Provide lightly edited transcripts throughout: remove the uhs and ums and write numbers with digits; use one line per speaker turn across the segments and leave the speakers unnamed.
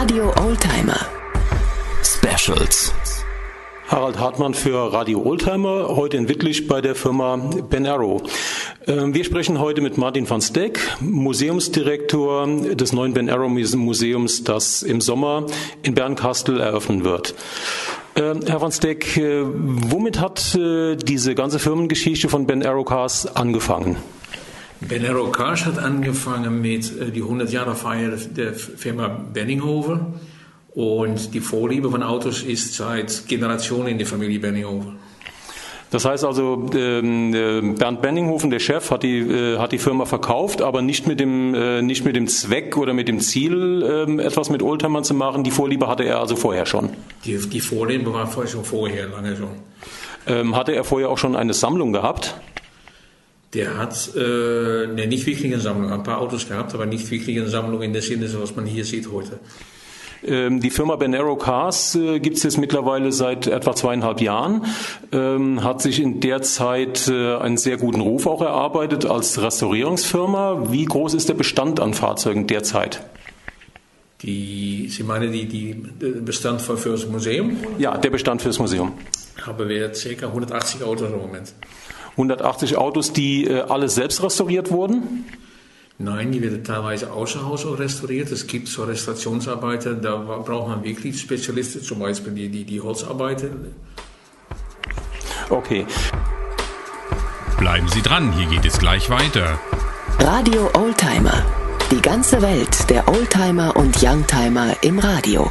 Radio Oldtimer Specials.
Harald Hartmann für Radio Oldtimer, heute in Wittlich bei der Firma Ben Arrow. Wir sprechen heute mit Martin van Steck, Museumsdirektor des neuen Ben Arrow Museums, das im Sommer in Bernkastel eröffnen wird. Herr van Steck, womit hat diese ganze Firmengeschichte von Ben Arrow Cars angefangen?
Ben Arrow Cars hat angefangen mit die 100-Jahre-Feier der Firma Benninghofer. Und die Vorliebe von Autos ist seit Generationen in der Familie Benninghofer.
Das heißt also, Bernd Benninghofen, der Chef, hat die Firma verkauft, aber nicht mit dem Zweck oder mit dem Ziel, etwas mit Oldtimern zu machen. Die Vorliebe hatte er also vorher schon.
Die Vorliebe war schon vorher, lange schon.
Hatte er vorher auch schon eine Sammlung gehabt?
Der hat nicht wirklich eine Sammlung, ein paar Autos gehabt, aber nicht wirklich eine Sammlung in der Sinne, was man hier sieht heute.
Die Firma Ben Arrow Cars gibt es jetzt mittlerweile seit etwa 2,5 Jahren, hat sich in der Zeit einen sehr guten Ruf auch erarbeitet als Restaurierungsfirma. Wie groß ist der Bestand an Fahrzeugen derzeit?
Sie meinen die Bestand für das Museum?
Ja, der Bestand für das Museum.
Haben wir ca. 180 Autos im Moment. 180
Autos, die alle selbst restauriert wurden?
Nein, die werden teilweise außer Haus auch restauriert. Es gibt so Restaurationsarbeiter, da braucht man wirklich Spezialisten, zum Beispiel die Holzarbeiter.
Okay.
Bleiben Sie dran, hier geht es gleich weiter.
Radio Oldtimer. Die ganze Welt der Oldtimer und Youngtimer im Radio.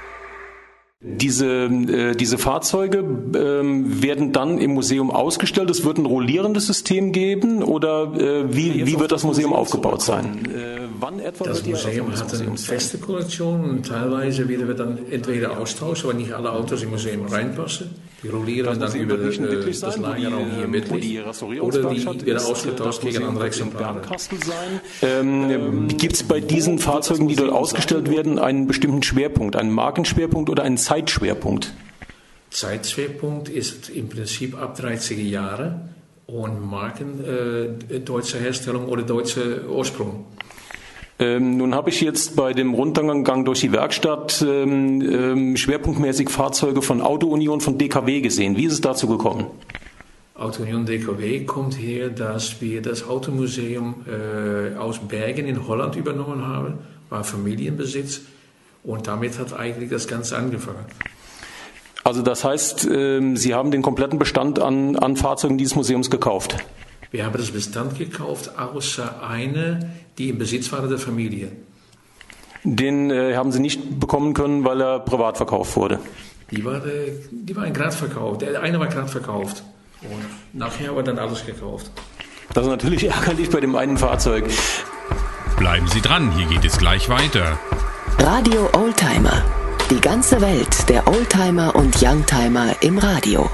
Diese Fahrzeuge werden dann im Museum ausgestellt. Es wird ein rollierendes System geben oder wie wird das Museum aufgebaut sein?
Wann etwa das Museum hat eine feste Kollektion und teilweise werden wir dann entweder austauschen, weil nicht alle Autos im Museum reinpassen. Die rollieren dann über das Lagerraum hier in Wittlich oder die werden ausgetauscht gegen andere Exemplare.
Gibt es bei diesen Fahrzeugen, die dort ausgestellt werden, einen bestimmten Schwerpunkt, einen Markenschwerpunkt oder einen Zeitschwerpunkt?
Zeitschwerpunkt ist im Prinzip ab 30er Jahre und Marken deutsche Herstellung oder deutsche Ursprung.
Nun habe ich jetzt bei dem Rundgang durch die Werkstatt schwerpunktmäßig Fahrzeuge von Auto Union, von DKW gesehen. Wie ist es dazu gekommen?
Auto Union DKW kommt her, dass wir das Automuseum aus Bergen in Holland übernommen haben, war Familienbesitz und damit hat eigentlich das Ganze angefangen.
Also das heißt, Sie haben den kompletten Bestand an Fahrzeugen dieses Museums gekauft?
Wir haben das Bestand gekauft, außer eine, die im Besitz war der Familie.
Den haben Sie nicht bekommen können, weil er privat verkauft wurde?
Die war gerade verkauft. Der eine war gerade verkauft. Und nachher war dann alles gekauft.
Das ist natürlich ärgerlich bei dem einen Fahrzeug.
Bleiben Sie dran, hier geht es gleich weiter.
Radio Oldtimer. Die ganze Welt der Oldtimer und Youngtimer im Radio.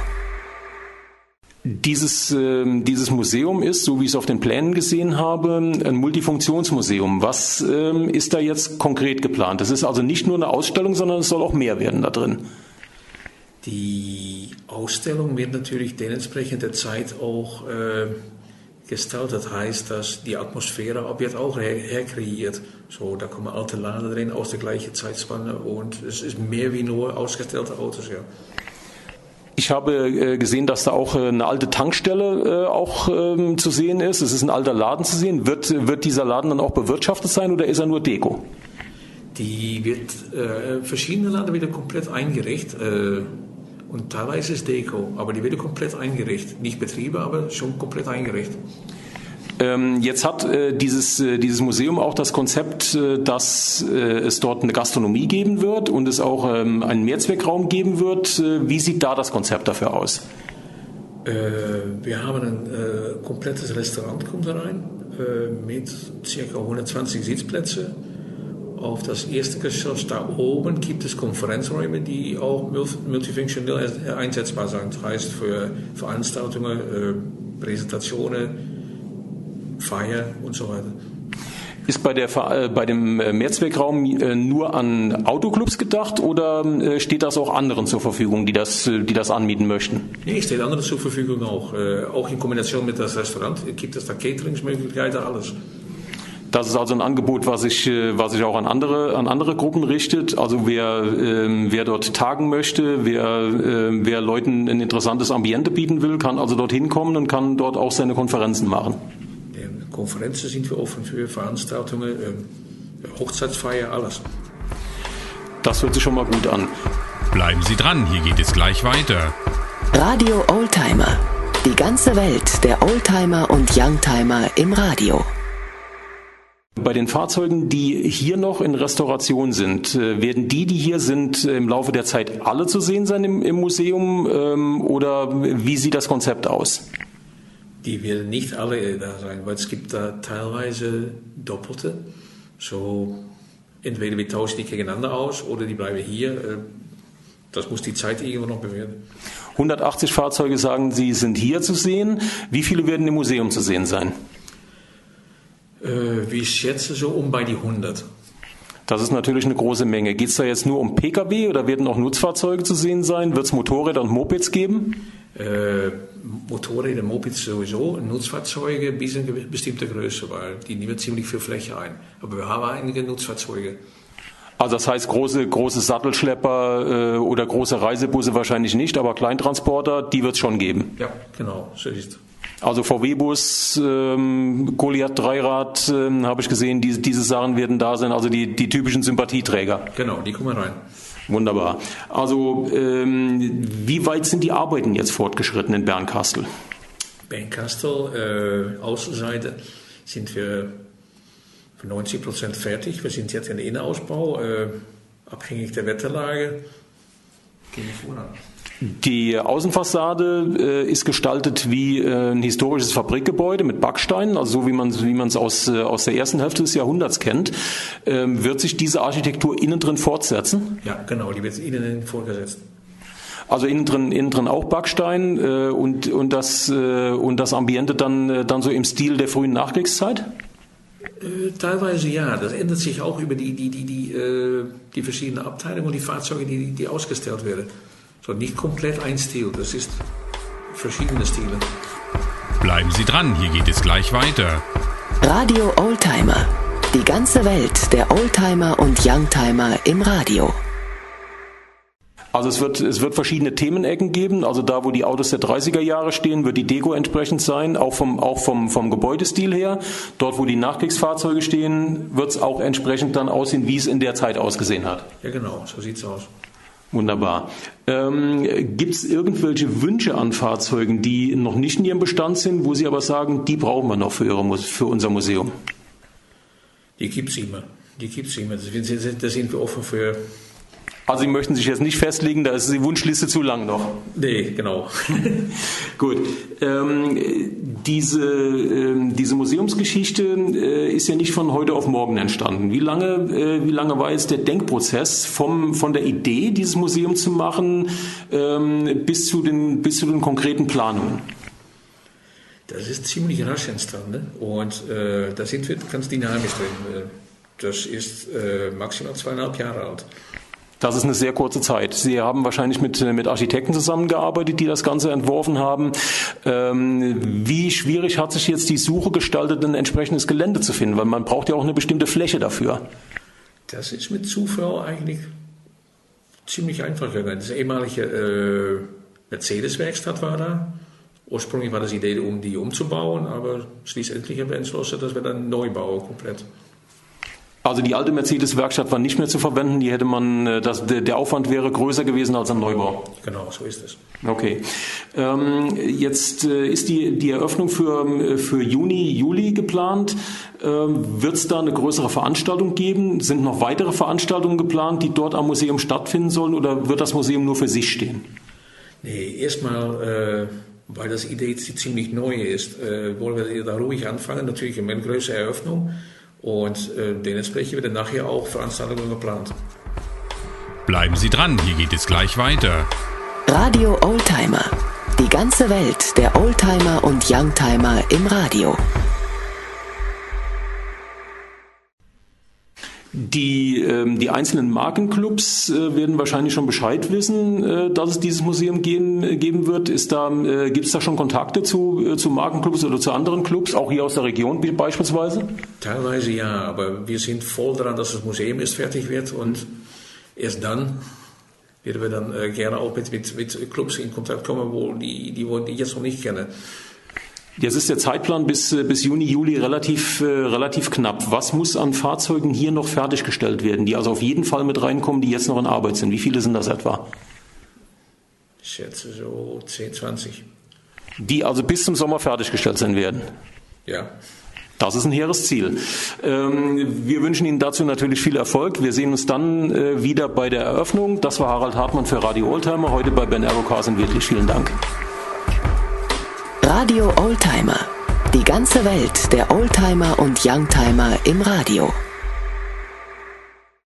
Dieses Museum ist, so wie ich es auf den Plänen gesehen habe, ein Multifunktionsmuseum. Was ist da jetzt konkret geplant? Das ist also nicht nur eine Ausstellung, sondern es soll auch mehr werden da drin.
Die Ausstellung wird natürlich dementsprechend der Zeit auch gestaltet. Heißt, dass die Atmosphäre wird auch herkreiert. So, da kommen alte Laden drin aus der gleichen Zeitspanne und es ist mehr wie nur ausgestellte Autos, ja.
Ich habe gesehen, dass da auch eine alte Tankstelle zu sehen ist. Es ist ein alter Laden zu sehen. Wird dieser Laden dann auch bewirtschaftet sein oder ist er nur Deko?
Die wird verschiedene Laden wieder komplett eingerichtet und teilweise ist Deko, aber die wird komplett eingerichtet. Nicht Betriebe, aber schon komplett eingerichtet.
Jetzt hat dieses Museum auch das Konzept, dass es dort eine Gastronomie geben wird und es auch einen Mehrzweckraum geben wird. Wie sieht da das Konzept dafür aus?
Wir haben ein komplettes Restaurant kommt da rein mit ca. 120 Sitzplätzen. Auf das erste Geschoss da oben gibt es Konferenzräume, die auch multifunktionell einsetzbar sind. Das heißt für Veranstaltungen, Präsentationen, Feier und so weiter.
Ist bei dem Mehrzweckraum nur an Autoclubs gedacht oder steht das auch anderen zur Verfügung, die das anmieten möchten?
Nee, steht anderen zur Verfügung auch. Auch in Kombination mit das Restaurant gibt es da Cateringsmöglichkeiten, alles.
Das ist also ein Angebot, was sich auch an andere Gruppen richtet. Also wer dort tagen möchte, wer Leuten ein interessantes Ambiente bieten will, kann also dorthin kommen und kann dort auch seine Konferenzen machen.
In Konferenzen sind wir offen für Veranstaltungen, Hochzeitsfeier, alles.
Das hört sich schon mal gut an.
Bleiben Sie dran, hier geht es gleich weiter.
Radio Oldtimer. Die ganze Welt der Oldtimer und Youngtimer im Radio.
Bei den Fahrzeugen, die hier noch in Restauration sind, werden die hier sind, im Laufe der Zeit alle zu sehen sein im Museum oder wie sieht das Konzept aus?
Die werden nicht alle da sein, weil es gibt da teilweise Doppelte. So, entweder wir tauschen die gegeneinander aus oder die bleiben hier. Das muss die Zeit irgendwann noch bewerten.
180 Fahrzeuge, sagen Sie, sind hier zu sehen. Wie viele werden im Museum zu sehen sein?
Wir schätzen so bei die 100.
Das ist natürlich eine große Menge. Geht es da jetzt nur um Pkw oder werden auch Nutzfahrzeuge zu sehen sein? Wird es Motorräder und Mopeds geben?
Motorräder, Mopeds sowieso, Nutzfahrzeuge bis eine bestimmte Größe, weil die nehmen ziemlich viel Fläche ein. Aber wir haben einige Nutzfahrzeuge.
Also das heißt große Sattelschlepper oder große Reisebusse wahrscheinlich nicht, aber Kleintransporter, die wird es schon geben.
Ja, genau, so ist es.
Also VW-Bus, Goliath Dreirad, habe ich gesehen, diese Sachen werden da sein, also die typischen Sympathieträger.
Genau, die kommen rein.
Wunderbar. Also wie weit sind die Arbeiten jetzt fortgeschritten in Bernkastel?
Bernkastel, Außenseite, sind wir für 90% fertig. Wir sind jetzt in der Innenausbau, abhängig der Wetterlage. Gehen wir voran.
Die Außenfassade ist gestaltet wie ein historisches Fabrikgebäude mit Backsteinen, also so wie man es aus der ersten Hälfte des Jahrhunderts kennt. Wird sich diese Architektur innen drin fortsetzen?
Ja, genau, die wird innen drin fortgesetzt.
Also innen drin auch Backstein und das Ambiente dann so im Stil der frühen Nachkriegszeit?
Teilweise ja, das ändert sich auch über die verschiedenen Abteilungen und die Fahrzeuge, die ausgestellt werden. So nicht komplett ein Stil, das ist verschiedene Stile.
Bleiben Sie dran, hier geht es gleich weiter.
Radio Oldtimer. Die ganze Welt der Oldtimer und Youngtimer im Radio.
Also es wird verschiedene Themenecken geben. Also da, wo die Autos der 30er Jahre stehen, wird die Deko entsprechend sein, auch vom Gebäudestil her. Dort, wo die Nachkriegsfahrzeuge stehen, wird es auch entsprechend dann aussehen, wie es in der Zeit ausgesehen hat.
Ja genau, so sieht es aus.
Wunderbar. Gibt es irgendwelche Wünsche an Fahrzeugen, die noch nicht in Ihrem Bestand sind, wo Sie aber sagen, die brauchen wir noch für unser Museum?
Die gibt es immer. Da sind wir offen für.
Also Sie möchten sich jetzt nicht festlegen, da ist die Wunschliste zu lang noch.
Nee, genau.
Gut. Diese Museumsgeschichte ist ja nicht von heute auf morgen entstanden. Wie lange war jetzt der Denkprozess von der Idee, dieses Museum zu machen, bis zu den konkreten Planungen?
Das ist ziemlich rasch entstanden und da sind wir ganz dynamisch drin. Das ist maximal 2,5 Jahre alt.
Das ist eine sehr kurze Zeit. Sie haben wahrscheinlich mit Architekten zusammengearbeitet, die das Ganze entworfen haben. Wie schwierig hat sich jetzt die Suche gestaltet, ein entsprechendes Gelände zu finden? Weil man braucht ja auch eine bestimmte Fläche dafür.
Das ist mit Zufall eigentlich ziemlich einfach gegangen. Das ehemalige Mercedes-Werkstatt war da. Ursprünglich war das die Idee, um die umzubauen, aber schließlich haben wir entschlossen, dass wir dann neu bauen komplett.
Also die alte Mercedes-Werkstatt war nicht mehr zu verwenden, die hätte man, der Aufwand wäre größer gewesen als ein Neubau.
Genau, so ist es.
Okay. Jetzt ist die Eröffnung für Juni, Juli geplant. Wird es da eine größere Veranstaltung geben? Sind noch weitere Veranstaltungen geplant, die dort am Museum stattfinden sollen, oder wird das Museum nur für sich stehen? Nee,
erstmal, weil das Idee ziemlich neu ist, wollen wir da ruhig anfangen, natürlich mit einer größeren Eröffnung. Und dementsprechend werden nachher auch Veranstaltungen geplant.
Bleiben Sie dran, hier geht es gleich weiter.
Radio Oldtimer. Die ganze Welt der Oldtimer und Youngtimer im Radio.
Die einzelnen Markenclubs werden wahrscheinlich schon Bescheid wissen, dass es dieses Museum geben wird. Gibt es da schon Kontakte zu Markenclubs oder zu anderen Clubs, auch hier aus der Region beispielsweise?
Teilweise ja, aber wir sind voll daran, dass das Museum erst fertig wird und erst dann werden wir dann gerne auch mit Clubs in Kontakt kommen, wo die jetzt noch nicht kennen.
Jetzt ist der Zeitplan bis Juni, Juli relativ knapp. Was muss an Fahrzeugen hier noch fertiggestellt werden, die also auf jeden Fall mit reinkommen, die jetzt noch in Arbeit sind? Wie viele sind das etwa?
Ich schätze so 10, 20.
Die also bis zum Sommer fertiggestellt sein werden?
Ja.
Das ist ein hehres Ziel. Wir wünschen Ihnen dazu natürlich viel Erfolg. Wir sehen uns dann wieder bei der Eröffnung. Das war Harald Hartmann für Radio Oldtimer, heute bei Ben Arrow Cars in Wirklich. Vielen Dank.
Radio Oldtimer. Die ganze Welt der Oldtimer und Youngtimer im Radio.